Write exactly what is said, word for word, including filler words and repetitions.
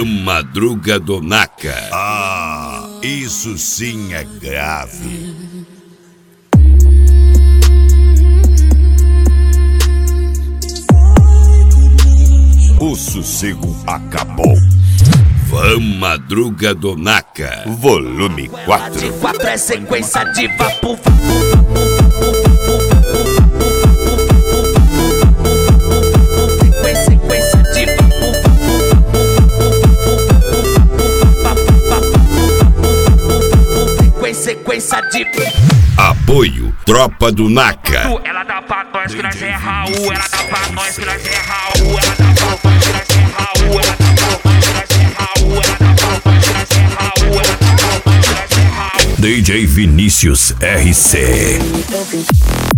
Van Madruga do Naka. Ah, isso sim é grave. O sossego acabou. Van Madruga do Naka, volume quatro. quatro é sequência de vapo. Sequência de vapo. Sequência de apoio Tropa do Naka. Ela dá pra nós que nós é Raul. Ela dá pra nós que nós é Raul. Ela dá pra nós que nós é Raul. Ela dá pra nós que nós é Raul. Ela dá pra nós que nós é Raul. Ela dá pra nós que nós é Raul. D J Vinícius R C.